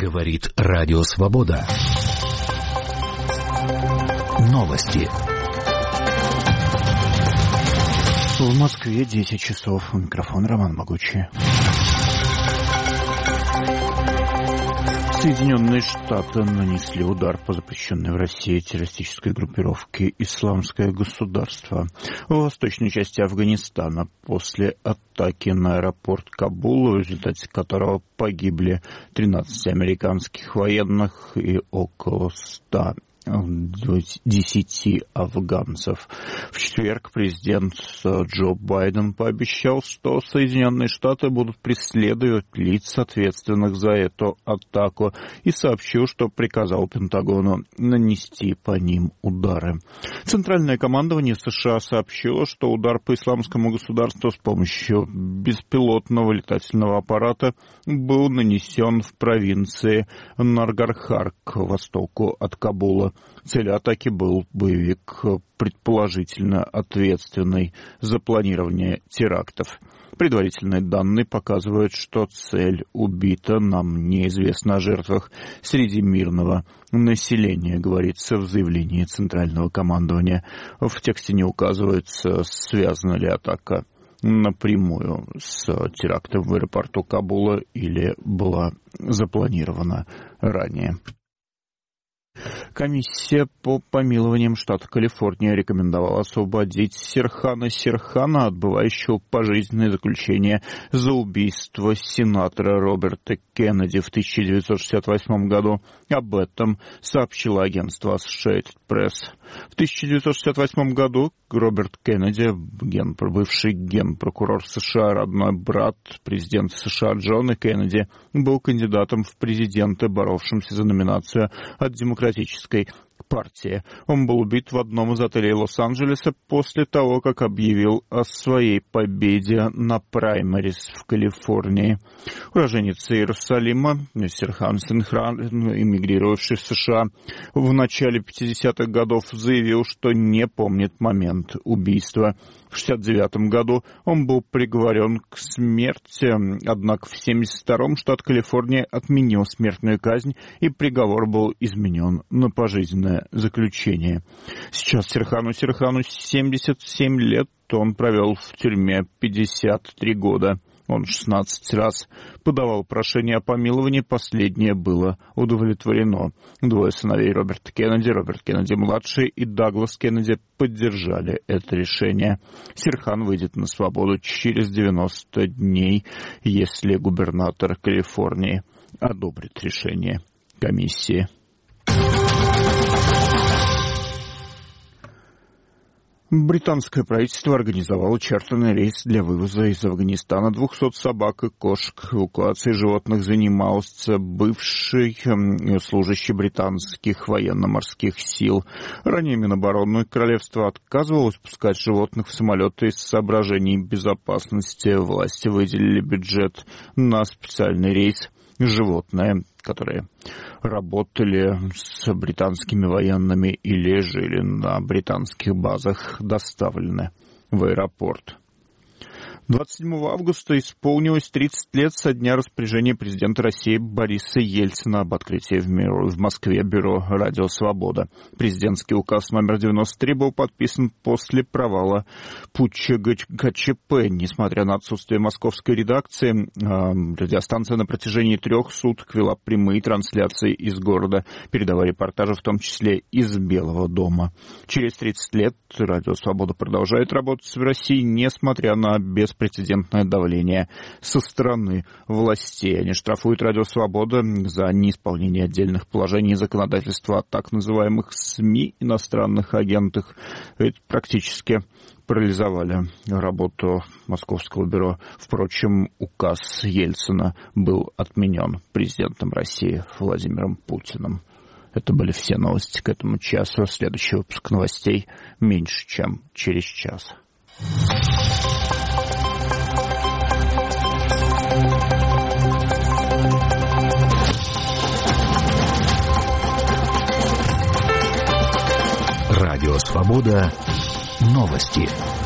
Говорит Радио Свобода. Новости. В Москве 10 часов. Микрофон Роман Могучий. Соединенные Штаты нанесли удар по запрещенной в России террористической группировке «Исламское государство» в восточной части Афганистана после атаки на аэропорт Кабула, в результате которого погибли 13 американских военных и около 10 афганцев. В четверг президент Джо Байден пообещал, что Соединенные Штаты будут преследовать лиц, ответственных за эту атаку, и сообщил, что приказал Пентагону нанести по ним удары. Центральное командование США сообщило, что удар по Исламскому государству с помощью беспилотного летательного аппарата был нанесен в провинции Нангархар к востоку от Кабула. Целью атаки был боевик, предположительно ответственный за планирование терактов. Предварительные данные показывают, что цель убита. Нам неизвестно о жертвах среди мирного населения, говорится в заявлении Центрального командования. В тексте не указывается, связана ли атака напрямую с терактом в аэропорту Кабула или была запланирована ранее. Комиссия по помилованиям штата Калифорния рекомендовала освободить Сирхана Сирхана, отбывающего пожизненное заключение за убийство сенатора Роберта Кеннеди в 1968 году. Об этом сообщило агентство Associated Press. В 1968 году Роберт Кеннеди, бывший генпрокурор США, родной брат президента США Джона Кеннеди, был кандидатом в президенты, боровшимся за номинацию от Демократической партии. Он был убит в одном из отелей Лос-Анджелеса после того, как объявил о своей победе на праймерис в Калифорнии. Уроженец Иерусалима Сирхан Сирхан, эмигрировавший в США в начале 50-х годов, заявил, что не помнит момент убийства. В 1969 году он был приговорен к смерти, однако в 1972-м штат Калифорния отменил смертную казнь, и приговор был изменен на пожизненное заключение. Сейчас Сирхану 77 лет, он провел в тюрьме 53 года. Он 16 раз подавал прошение о помиловании, последнее было удовлетворено. Двое сыновей Роберт Кеннеди-младший и Даглас Кеннеди, поддержали это решение. Сирхан выйдет на свободу через 90 дней, если губернатор Калифорнии одобрит решение комиссии. Британское правительство организовало чартерный рейс для вывоза из Афганистана 200 собак и кошек. Эвакуацией животных занимался бывший служащий британских военно-морских сил. Ранее Минобороны королевства отказывалось пускать животных в самолеты из соображений безопасности. Власти выделили бюджет на специальный рейс. Животные, которые работали с британскими военными или жили на британских базах, доставлены в аэропорт. 27 августа исполнилось 30 лет со дня распоряжения президента России Бориса Ельцина об открытии в Москве бюро «Радио Свобода». Президентский указ номер 93 был подписан после провала путча ГЧП. Несмотря на отсутствие московской редакции, радиостанция на протяжении 3 суток вела прямые трансляции из города, передавая репортажи, в том числе из Белого дома. Через 30 лет «Радио Свобода» продолжает работать в России, несмотря на беспрецедентное давление со стороны властей. Они штрафуют «Радио Свобода» за неисполнение отдельных положений законодательства о так называемых СМИ, иностранных агентах. Это практически парализовали работу московского бюро. Впрочем, указ Ельцина был отменен президентом России Владимиром Путиным. Это были все новости к этому часу. Следующий выпуск новостей меньше, чем через час. Радио Свобода. Новости.